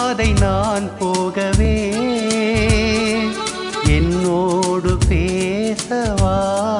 பாதை நான் போகவே என்னோடு பேசவா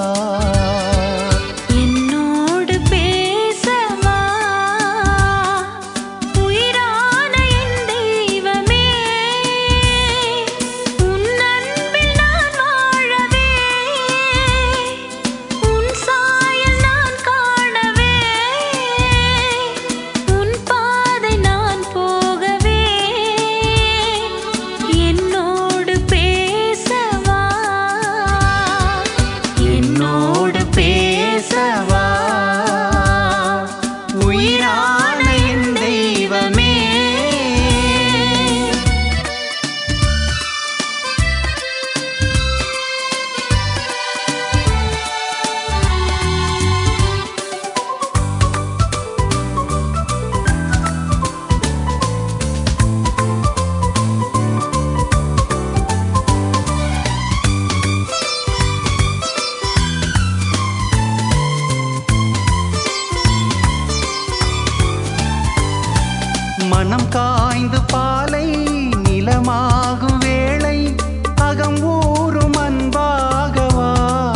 மனம் காய்ந்து பாலை நிலமாகும் வேளை அகம் ஊறும் அன்பாகவா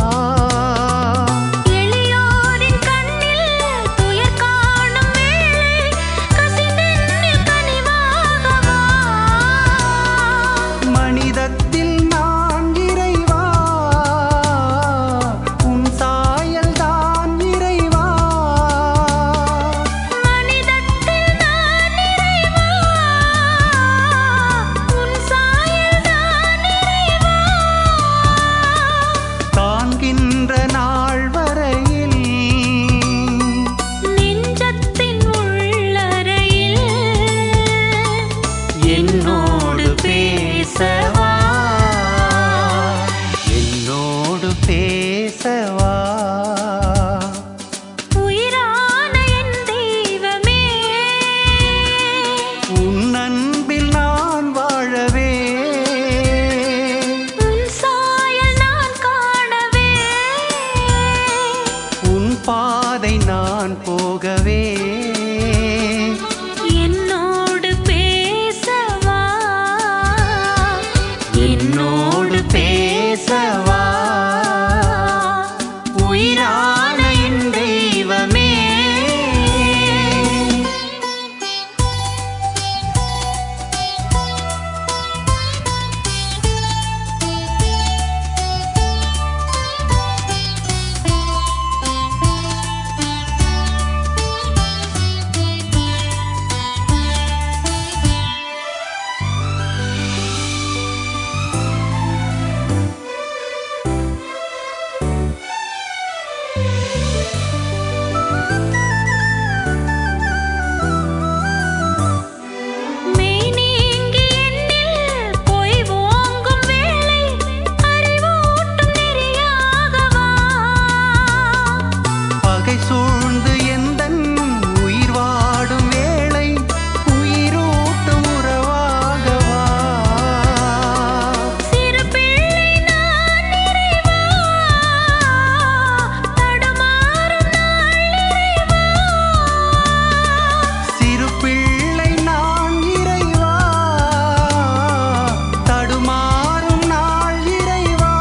எளியோரின் கண்ணில் துயர் காணும் வேளை கசிந்தென்னில் கனிவாகவா மனிதத்தில் நான் இறைவா உன் சாயல் தான் இறைவா காண்கின்ற நாள் வரையில் நெஞ்சத்தின் உள்ளறையில் என்னோடு பேசவா என்னோடு பேசவா உயிரான என் தெய்வமே உன் அன்பில் நான் வாழவே உன் சாயல் நான் காணவே உன் பாதை நான் போகவே என்னோடு பேசவா என்னோடு பேசவா உயிரான என் தெய்வமே மெய் நீங்கி என்னில் பொய் ஓங்கும் வேளை அறிவூட்டும் நெறியாகவா பகை சூழ்ந்து எந்தன் உயிர் வாடும் வேளை உயிரூட்டும் உறவாகவா சிறு பிள்ளை நான் இறைவா தடுமாறும் நாள் இறைவா சிறு பிள்ளை நான் இறைவா தடுமாறும் நாள் இறைவா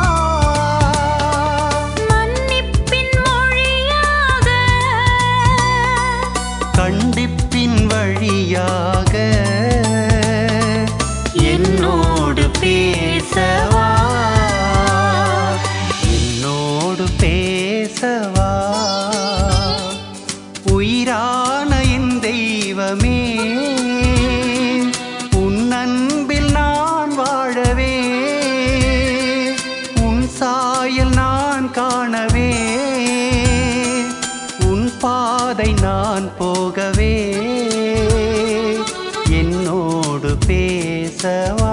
மன்னிப்பின் மொழியாக கண்டிப்பின் வழியாக என்னோடு பேசவா என்னோடு பேசவா உயிரான என் தெய்வமே உன் அன்பில் நான் வாழவே உன் சாயல் நான் காணவே உன் பாதை நான் போகவே என்னோடு பேசவா